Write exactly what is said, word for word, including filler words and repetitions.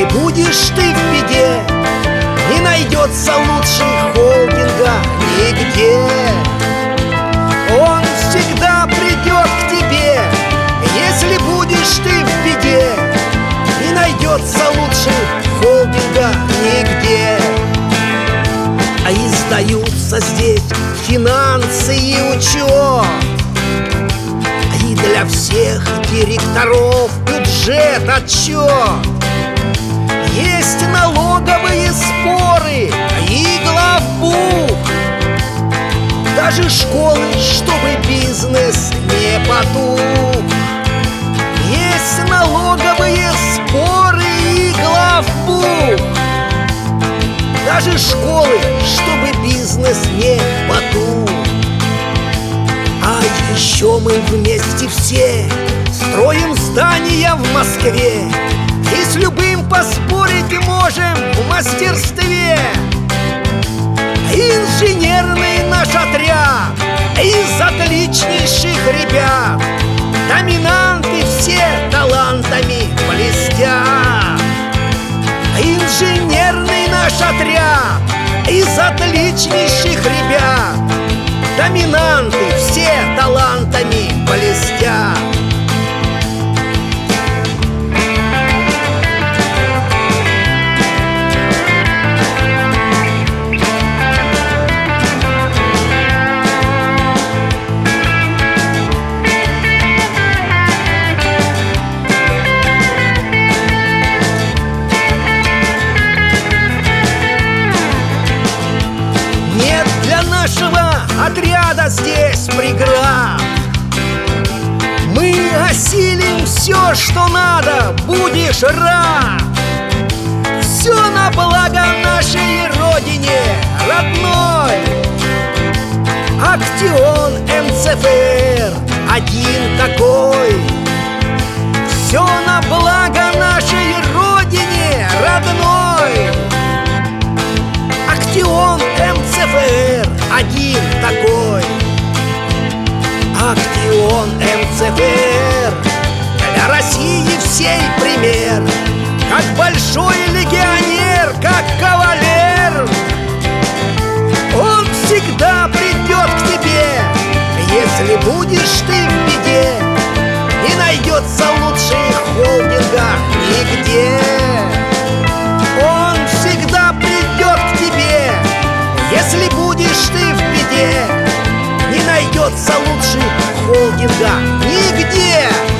Если будешь ты в беде, не найдется лучше холдинга нигде. Он всегда придет к тебе. Если будешь ты в беде, не найдется лучше холдинга нигде. А издаются здесь финансы и учет, и для всех директоров бюджет отчет. Есть налоговые споры и главбух, даже школы, чтобы бизнес не потух. Есть налоговые споры и главбух, даже школы, чтобы бизнес не потух. А еще мы вместе все строим здания в Москве, и с любым поспорить можем в мастерстве. Инженерный наш отряд из отличнейших ребят, доминанты все талантами блестят. Инженерный наш отряд из отличнейших ребят, доминанты все талантами блестят. Нашего отряда здесь преград. Мы осилим все, что надо, будешь рад. Все на благо нашей родине родной. Актион эм цэ эф эр один такой. Все на благо нашей родине родной. Актион эм цэ эф эр один такой. Актион эм цэ эф эр для России всей пример. Как большой легионер, как кавалер, он всегда придет к тебе. Если будешь ты в беде, не найдется лучше холдинга нигде. Он всегда придет к тебе. Если будешь ты в беде, не найдется лучше холдинга нигде.